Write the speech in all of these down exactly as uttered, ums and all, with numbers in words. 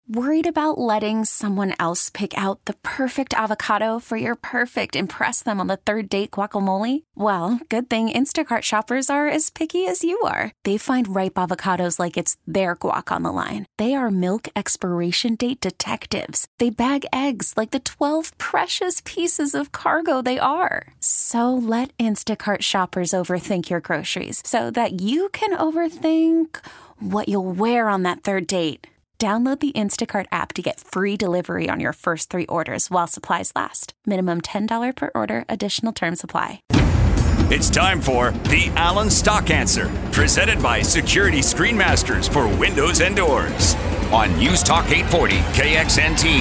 Worried about letting someone else pick out the perfect avocado for your perfect impress them on the third date guacamole? Well, good thing Instacart shoppers are as picky as you are. They find ripe avocados like it's their guac on the line. They are milk expiration date detectives. They bag eggs like the twelve precious pieces of cargo they are. So let Instacart shoppers overthink your groceries so that you can overthink what you'll wear on that third date. Download the Instacart app to get free delivery on your first three orders while supplies last. Minimum ten dollars per order. Additional terms apply. It's time for the Alan Stock Answer, presented by Security Screen Masters for Windows and Doors on News Talk eight forty K X N T.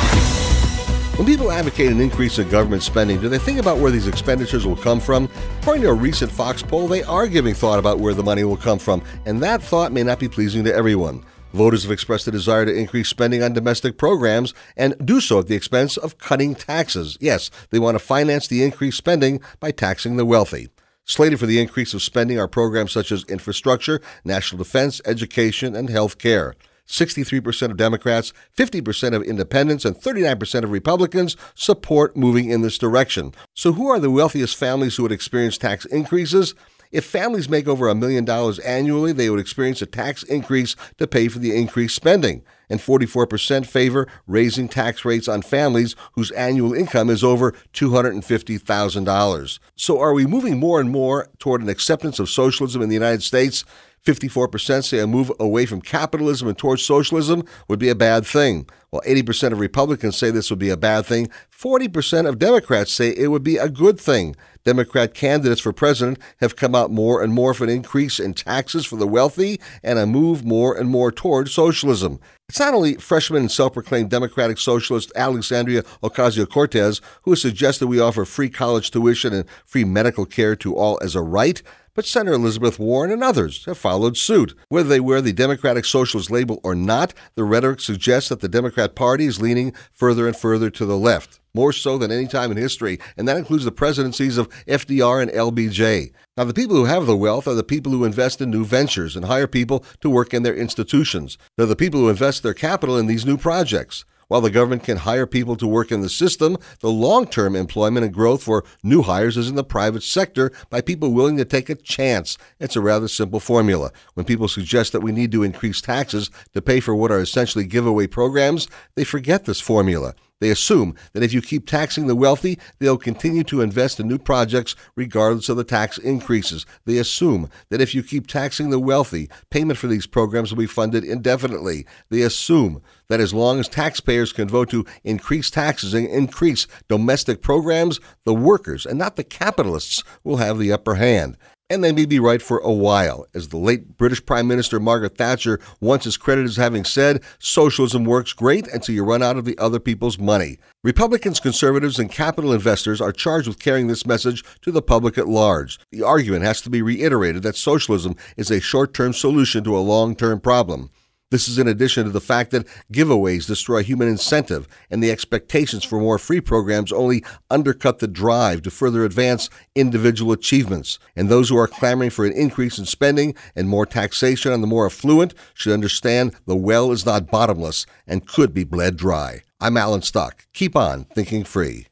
When people advocate an increase in government spending, do they think about where these expenditures will come from? According to a recent Fox poll, they are giving thought about where the money will come from, and that thought may not be pleasing to everyone. Voters have expressed a desire to increase spending on domestic programs and do so at the expense of cutting taxes. Yes, they want to finance the increased spending by taxing the wealthy. Slated for the increase of spending are programs such as infrastructure, national defense, education, and health care. sixty-three percent of Democrats, fifty percent of independents, and thirty-nine percent of Republicans support moving in this direction. So who are the wealthiest families who would experience tax increases? If families make over a million dollars annually, they would experience a tax increase to pay for the increased spending. And forty-four percent favor raising tax rates on families whose annual income is over two hundred fifty thousand dollars. So are we moving more and more toward an acceptance of socialism in the United States? fifty-four percent say a move away from capitalism and towards socialism would be a bad thing. While eighty percent of Republicans say this would be a bad thing, forty percent of Democrats say it would be a good thing. Democrat candidates for president have come out more and more for an increase in taxes for the wealthy and a move more and more toward socialism. It's not only freshman and self-proclaimed Democratic socialist Alexandria Ocasio-Cortez who has suggested we offer free college tuition and free medical care to all as a right, but Senator Elizabeth Warren and others have followed suit. Whether they wear the Democratic Socialist label or not, the rhetoric suggests that the Democrat Party is leaning further and further to the left, more so than any time in history, and that includes the presidencies of F D R and L B J. Now, the people who have the wealth are the people who invest in new ventures and hire people to work in their institutions. They're the people who invest their capital in these new projects. While the government can hire people to work in the system, the long-term employment and growth for new hires is in the private sector by people willing to take a chance. It's a rather simple formula. When people suggest that we need to increase taxes to pay for what are essentially giveaway programs, they forget this formula. They assume that if you keep taxing the wealthy, they'll continue to invest in new projects regardless of the tax increases. They assume that if you keep taxing the wealthy, payment for these programs will be funded indefinitely. They assume that as long as taxpayers can vote to increase taxes and increase domestic programs, the workers and not the capitalists will have the upper hand. And they may be right for a while. As the late British Prime Minister Margaret Thatcher once is credited as having said, socialism works great until you run out of the other people's money. Republicans, conservatives, and capital investors are charged with carrying this message to the public at large. The argument has to be reiterated that socialism is a short-term solution to a long-term problem. This is in addition to the fact that giveaways destroy human incentive and the expectations for more free programs only undercut the drive to further advance individual achievements. And those who are clamoring for an increase in spending and more taxation on the more affluent should understand the well is not bottomless and could be bled dry. I'm Alan Stock. Keep on thinking free.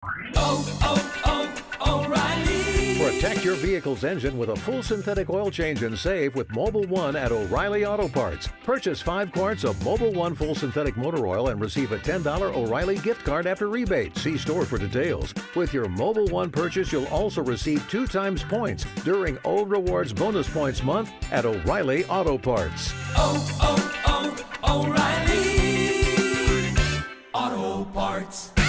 Oh, oh, oh, O'Reilly. Protect your vehicle's engine with a full synthetic oil change and save with Mobil one at O'Reilly Auto Parts. Purchase five quarts of Mobil one full synthetic motor oil and receive a ten dollars O'Reilly gift card after rebate. See store for details. With your Mobil one purchase, you'll also receive two times points during O Rewards Bonus Points Month at O'Reilly Auto Parts. Oh, oh, oh, O'Reilly Auto Parts.